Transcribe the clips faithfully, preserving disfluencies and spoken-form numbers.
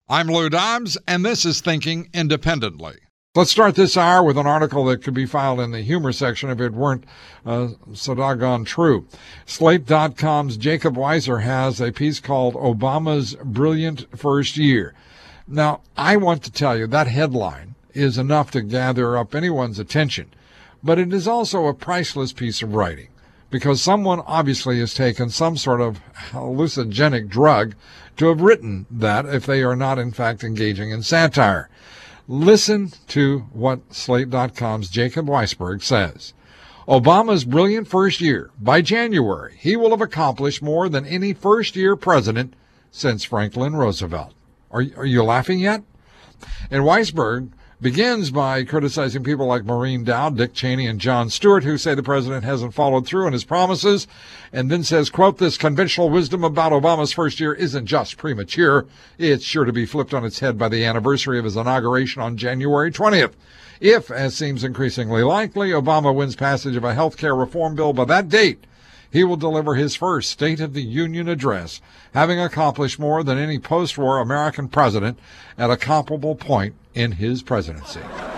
I'm Lou Dobbs, and this is Thinking Independently. Let's start this hour with an article that could be filed in the humor section if it weren't uh, so doggone true. Slate dot com's Jacob Weiser has a piece called Obama's Brilliant First Year. Now, I want to tell you that headline is enough to gather up anyone's attention, but it is also a priceless piece of writing because someone obviously has taken some sort of hallucinogenic drug to have written that if they are not, in fact, engaging in satire. Listen to what Slate dot com's Jacob Weisberg says. Obama's brilliant first year. By January, he will have accomplished more than any first-year president since Franklin Roosevelt. Are, are you laughing yet? And Weisberg begins by criticizing people like Maureen Dowd, Dick Cheney, and Jon Stewart, who say the president hasn't followed through on his promises, and then says, quote, this conventional wisdom about Obama's first year isn't just premature. It's sure to be flipped on its head by the anniversary of his inauguration on January twentieth. If, as seems increasingly likely, Obama wins passage of a health care reform bill by that date, he will deliver his first State of the Union address, having accomplished more than any post-war American president at a comparable point in his presidency.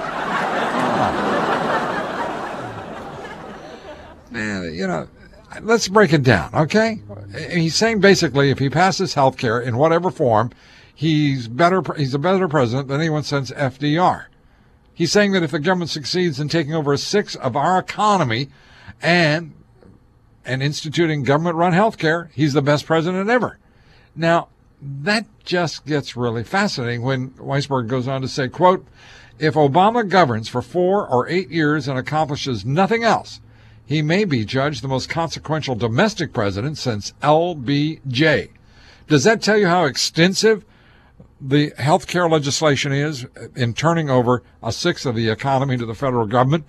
Man, you know, let's break it down, okay? He's saying basically if he passes health care in whatever form, he's better. He's a better president than anyone since F D R. He's saying that if the government succeeds in taking over a sixth of our economy and and instituting government-run health care, he's the best president ever. Now, that just gets really fascinating when Weisberg goes on to say, quote, if Obama governs for four or eight years and accomplishes nothing else, he may be judged the most consequential domestic president since L B J. Does that tell you how extensive the health care legislation is in turning over a sixth of the economy to the federal government?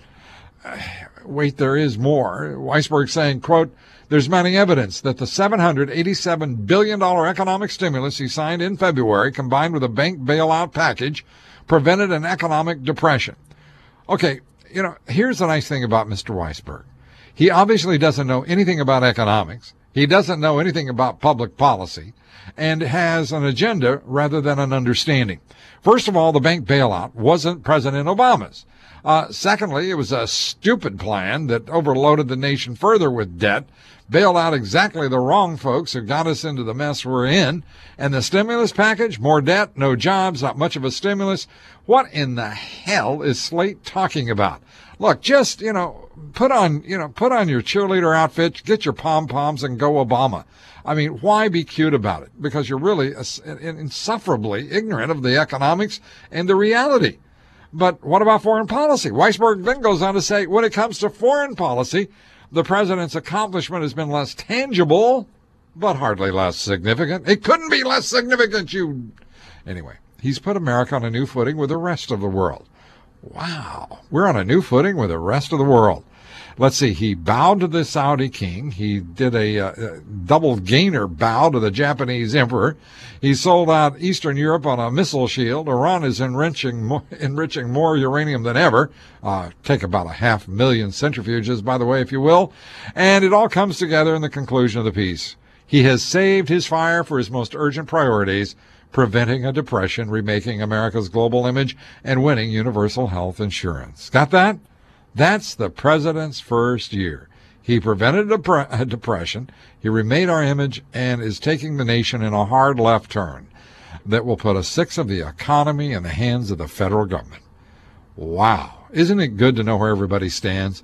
Wait, there is more. Weisberg saying, quote, there's mounting evidence that the seven hundred eighty-seven billion dollars economic stimulus he signed in February, combined with a bank bailout package, prevented an economic depression. Okay, you know, here's the nice thing about Mister Weisberg. He obviously doesn't know anything about economics. He doesn't know anything about public policy and has an agenda rather than an understanding. First of all, the bank bailout wasn't President Obama's. Uh, secondly, it was a stupid plan that overloaded the nation further with debt, bailed out exactly the wrong folks who got us into the mess we're in. And the stimulus package, more debt, no jobs, not much of a stimulus. What in the hell is Slate talking about? Look, just, you know, put on, you know, put on your cheerleader outfit, get your pom-poms and go Obama. I mean, why be cute about it? Because you're really insufferably ignorant of the economics and the reality. But what about foreign policy? Weisberg then goes on to say, when it comes to foreign policy, the president's accomplishment has been less tangible, but hardly less significant. It couldn't be less significant, you... Anyway, he's put America on a new footing with the rest of the world. Wow, we're on a new footing with the rest of the world. Let's see, he bowed to the Saudi king. He did a, uh, double gainer bow to the Japanese emperor. He sold out Eastern Europe on a missile shield. Iran is enriching more, enriching more uranium than ever. Uh, take about a half million centrifuges, by the way, if you will. And it all comes together in the conclusion of the piece. He has saved his fire for his most urgent priorities, preventing a depression, remaking America's global image, and winning universal health insurance. Got that? That's the president's first year. He prevented a, dep- a depression, he remade our image, and is taking the nation in a hard left turn that will put a sixth of the economy in the hands of the federal government. Wow. Isn't it good to know where everybody stands?